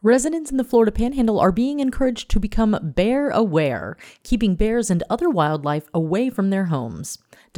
Residents in the Florida Panhandle are being encouraged to become bear aware, keeping bears and other wildlife away from their homes.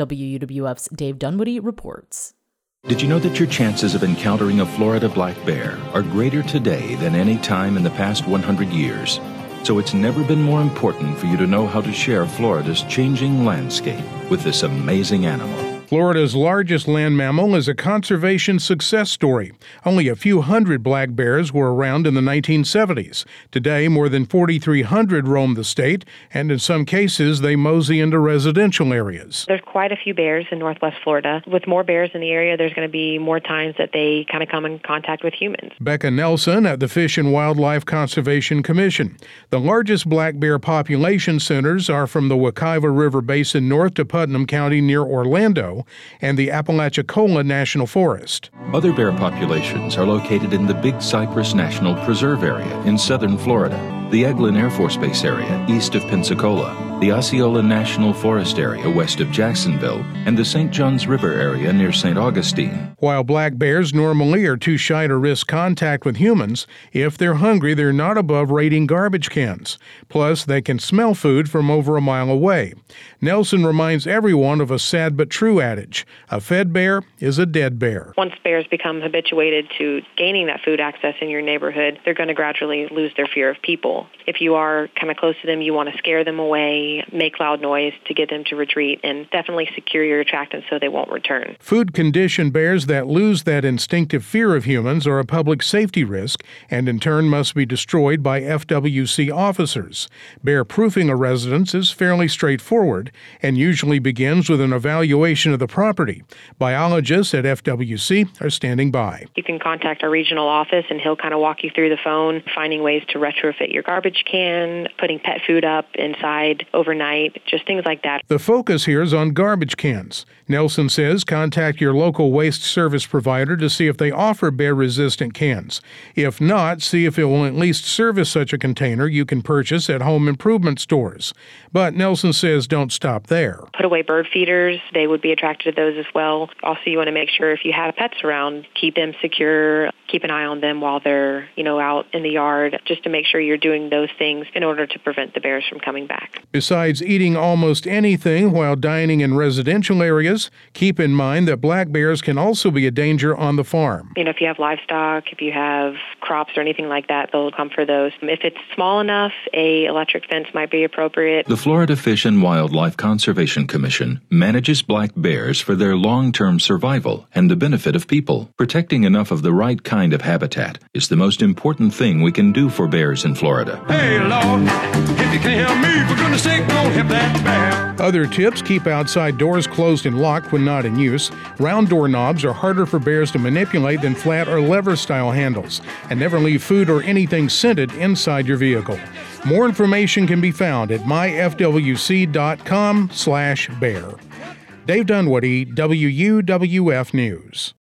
WUWF's Dave Dunwoody reports. Did you know that your chances of encountering a Florida black bear are greater today than any time in the past 100 years? So it's never been more important for you to know how to share Florida's changing landscape with this amazing animal. Florida's largest land mammal is a conservation success story. Only a few hundred black bears were around in the 1970s. Today, more than 4,300 roam the state, and in some cases, they mosey into residential areas. There's quite a few bears in Northwest Florida. With more bears in the area, there's going to be more times that they kind of come in contact with humans. Becca Nelson at the Fish and Wildlife Conservation Commission. The largest black bear population centers are from the Wekiva River Basin north to Putnam County near Orlando, and the Apalachicola National Forest. Other bear populations are located in the Big Cypress National Preserve area in southern Florida, the Eglin Air Force Base area east of Pensacola, the Osceola National Forest area west of Jacksonville, and the St. Johns River area near St. Augustine. While black bears normally are too shy to risk contact with humans, if they're hungry, they're not above raiding garbage cans. Plus, they can smell food from over a mile away. Nelson reminds everyone of a sad but true adage: a fed bear is a dead bear. Once bears become habituated to gaining that food access in your neighborhood, they're going to gradually lose their fear of people. If you are kind of close to them, you want to scare them away, make loud noise to get them to retreat, and definitely secure your attractants so they won't return. Food-conditioned bears that lose that instinctive fear of humans are a public safety risk and in turn must be destroyed by FWC officers. Bear-proofing a residence is fairly straightforward and usually begins with an evaluation of the property. Biologists at FWC are standing by. You can contact our regional office and he'll kind of walk you through the phone, finding ways to retrofit your garbage can, putting pet food up inside overnight, just things like that. The focus here is on garbage cans. Nelson says contact your local waste service provider to see if they offer bear-resistant cans. If not, see if it will at least service such a container you can purchase at home improvement stores. But Nelson says don't stop there. Put away bird feeders. They would be attracted to those as well. Also, you want to make sure if you have pets around, keep them secure, keep an eye on them while they're, out in the yard, just to make sure you're doing those things in order to prevent the bears from coming back. Besides eating almost anything while dining in residential areas, keep in mind that black bears can also be a danger on the farm. If you have livestock, if you have crops or anything like that, they'll come for those. If it's small enough, a electric fence might be appropriate. The Florida Fish and Wildlife Conservation Commission manages black bears for their long-term survival and the benefit of people. Protecting enough of the right kind of habitat is the most important thing we can do for bears in Florida. Hey, Lord, if you can't help me, for goodness sake, don't help that bear. Other tips: keep outside doors closed and locked when not in use. Round doorknobs are harder for bears to manipulate than flat or lever-style handles. And never leave food or anything scented inside your vehicle. More information can be found at myfwc.com/bear. Dave Dunwoody, WUWF News.